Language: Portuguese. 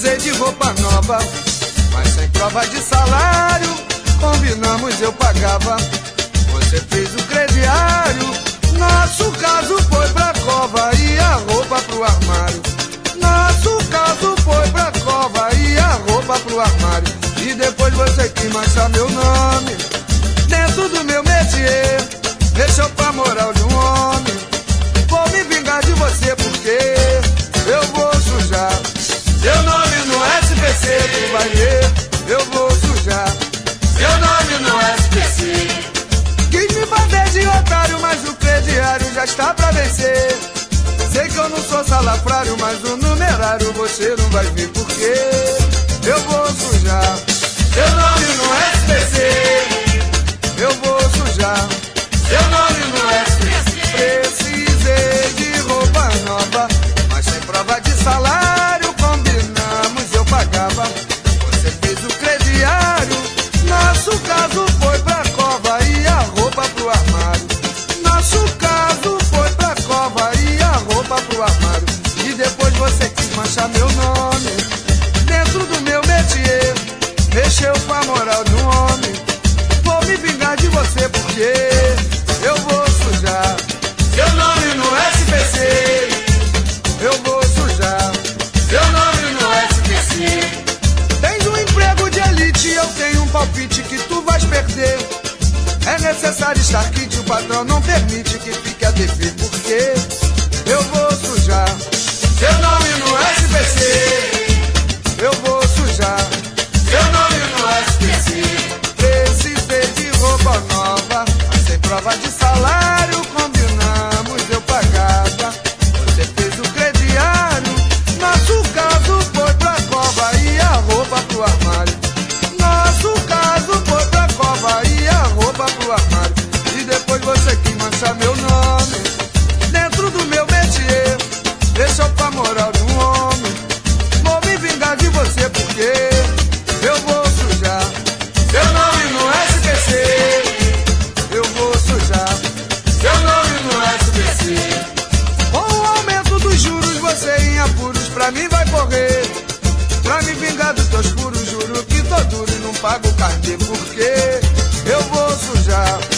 Precisei de roupa nova, mas sem prova de salário. Combinamos, eu pagava, você fez o crediário. Nosso caso foi pra cova e a roupa pro armário. Nosso caso foi pra cova e a roupa pro armário. E depois você quis manchar meu nome dentro do meu métier. Deixou pra moral de um homem. Vou me vingar de você porque eu vou sujar seu nome no SPC. Tu vai ver, eu vou sujar seu nome no SPC. Quis me bater de otário, mas o crediário já está pra vencer. Sei que eu não sou salafrário, mas o numerário você não vai ver porque eu vou sujar seu nome no SPC. Eu vou sujar seu nome no SPC. Precisei de roupa nova, mas sem prova de salário. Combinamos, eu pagava, você fez o crediário. Nosso caso foi pra cova e a roupa pro armário. Nosso caso foi pra cova e a roupa pro armário. E depois você quis manchar meu nome dentro do meu métier. Mexeu com a moral de um homem. Vou me vingar de você porque eu vou sujar seu nome no SPC. Eu vou sujar seu nome no SPC. Tens um emprego de elite, eu tenho um palpite que tu vais perder. É necessário estar quente, o patrão não permite que fique a dever. Porque eu vou sujar seu nome no SPC. Eu vou sujar seu nome no SPC. Precisei de roupa nova, mas sem prova de salário. Combinamos, eu pagava, você fez o crediário. Nosso caso foi pra cova e a roupa pro armário. Nosso caso foi pra cova e a roupa pro armário. E depois você quis manchar meu nome dentro do meu métier. Deixou pra moral de um homem. Vou me vingar de você porque eu vou sujar seu nome no SPC. Eu vou sujar seu nome no SPC. Com o aumento dos juros, você em apuros pra mim vai correr. Pra me vingar dos teus furos, juro que tô duro e não pago carnê. Porque eu vou sujar